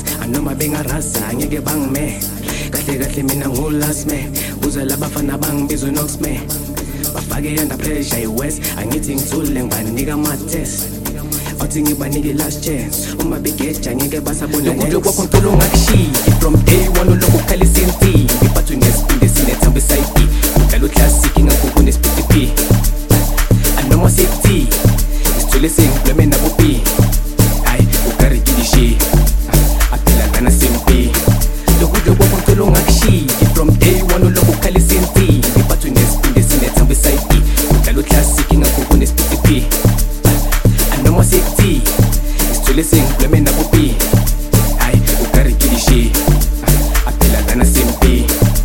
anoma bengarasa angeke bangime kahle kahle mina ngulas me buza labafana bangibiza uNox me bafake under pressure iwest angithi ngithule ngibanika ama-test athi ngibanike last chance uma begeja ngeke basabona lokho kwakho ngicela ungakushiyi from day one ulokhu ukhalisa inti ngiphathwe ngesipinde sinethambo esayidi udlala uclassic ingakho nespeed P anoma safety isithole sengibhleme nabo B hayi ukarikilishi aphela ngana simpi lokho kwakho ngicela ungakushiyi from day one ulokhu ukhalisa inti ngiphathwe ngesipinde sinethambo esayidi udlala uclassic ingakho nespeed P anoma safety isithole sengibhleme nabo B hayi ukarikilishi aphela ngana simpi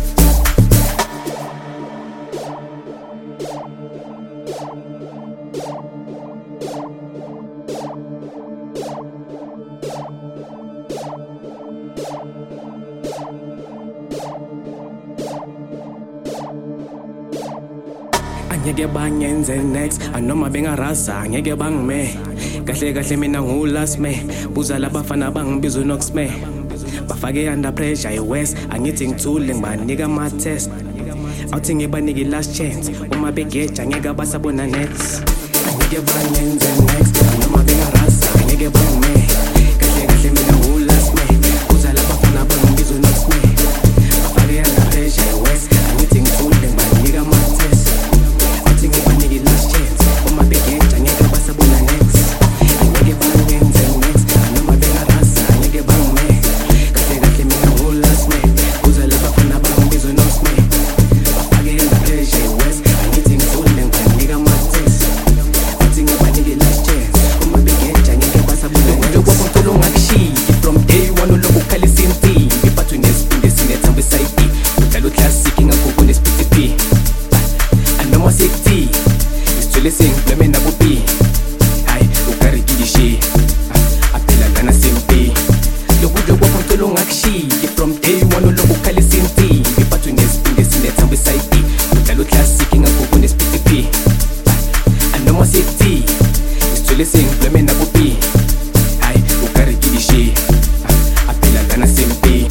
angeke bangenze next anoma bengarasa angeke bangime kahle kahle mina ngulas me buza labafana bangibiza uNox me bafake under pressure iwest angithi ngithule ngibanika ama-test awuthi ngibanike last chance uma begeja angeke basabona next angeke bangenze next anoma bengarasa angeke bangime kahle kahle mina ngulas me buza labafana bangibiza uNox me bafake under pressure iwest angithi ngithule ngibanika ama-test ngibanike last chance uma begeja ngeke basabona next angeke bangenze next anoma bengarasa angeke bangime kahle kahle mina ngulas me buza labafana bangibiza uNox me bafake under pressure iwest angithi ngithule ngibanika ama-test athi ngibanike last chance uma begeja ngeke basabona next kwakho ngicela ungakushiyi from day one ulokhu ukhalisa inti ngiphathwe ngesipinde sinethambo esayidi udlala uclassic ingakho nespeed P anoma safety isithole sengibhleme nabo B hayi ukarikilishi aphela ngana simpi lokho kwakho ngicela ungakushiyi from day one ulokhu ukhalisa inti ngiphathwe ngesipinde sinethambo esayidi udlala uclassic ingakho nespeed P anoma safety isithole sengibhleme nabo B hayi ukarikilishi aphela ngana simpi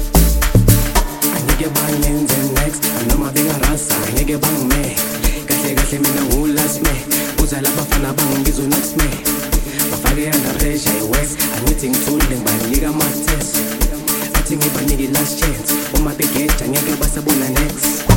angeke bangenze next anoma bengarasa angeke bangime kahle kahle mina ngulas me buza labafana bangibiza uNox me bafake under pressure iwest angithi ngithule ngibanika ama-test athi ngibanike last chance uma begeja ngeke basabona next